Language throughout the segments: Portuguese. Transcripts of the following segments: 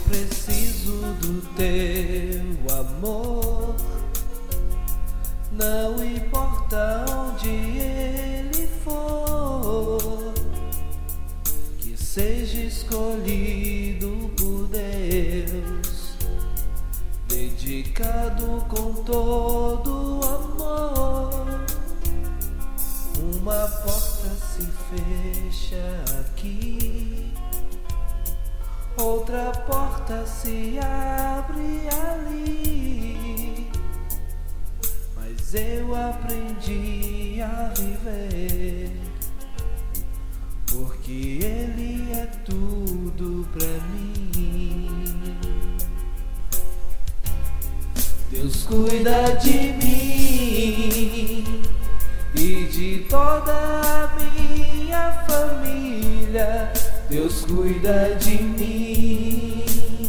preciso do teu amor, não importa onde ele for, que seja escolhido por Deus, dedicado com todo amor. Uma porta se fecha aqui, outra porta se abre ali, mas eu aprendi a viver, porque Ele é tudo pra mim. Deus cuida de mim e de toda a minha família. Deus cuida de mim.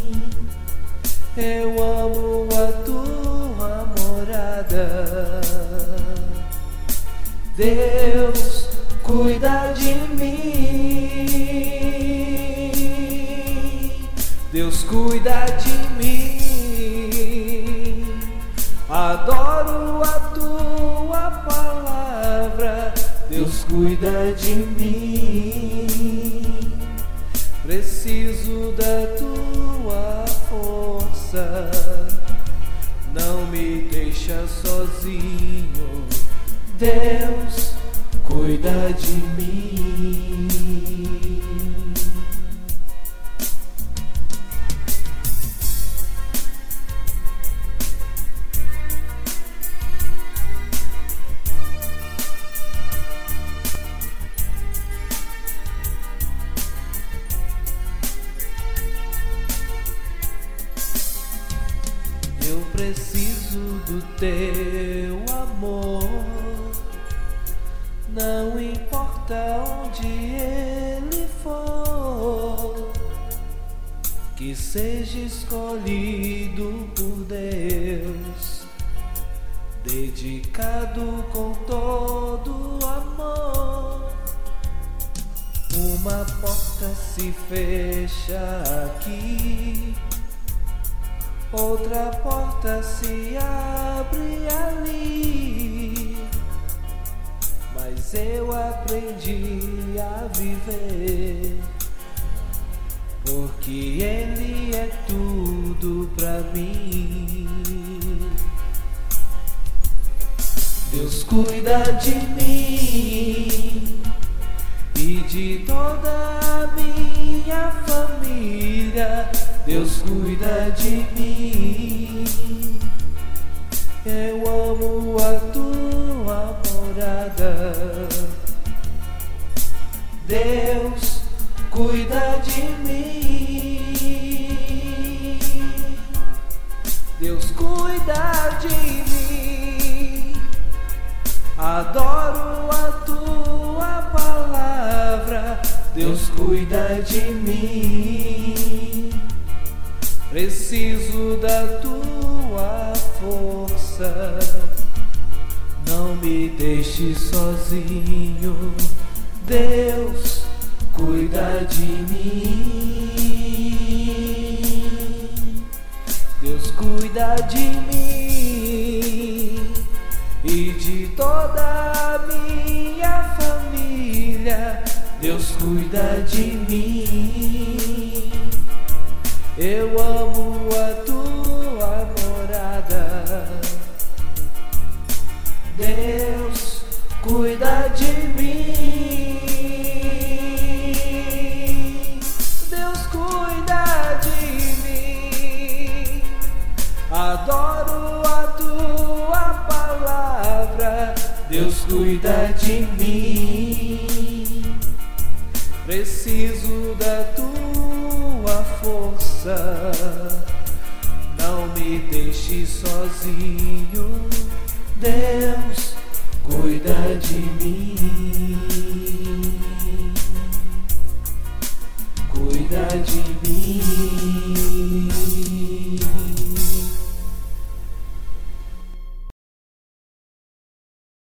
Eu amo a tua morada. Deus cuida de mim. Deus cuida de mim. Adoro a tua palavra. Deus cuida de mim. Preciso da tua força. Não me deixa sozinho. Deus cuida de mim. Eu preciso do teu amor, não importa onde ele for, que seja escolhido por Deus, dedicado com todo amor. Uma porta se fecha aqui, outra porta se abre ali, mas eu aprendi a viver, porque Ele é tudo pra mim. Deus cuida de mim e de toda a minha família. Deus cuida de mim. Eu amo a tua morada. Deus cuida de mim. Deus cuida de mim. Adoro a tua palavra. Deus cuida de mim. Preciso da tua força. Não me deixe sozinho. Deus cuida de mim. Deus cuida de mim e de toda a minha família. Deus cuida de mim. Eu amo a tua morada. Deus cuida de mim. Deus cuida de mim. Adoro a tua palavra. Deus cuida de mim. Preciso da tua força. Não me deixe sozinho. Deus cuida de mim. Cuida de mim.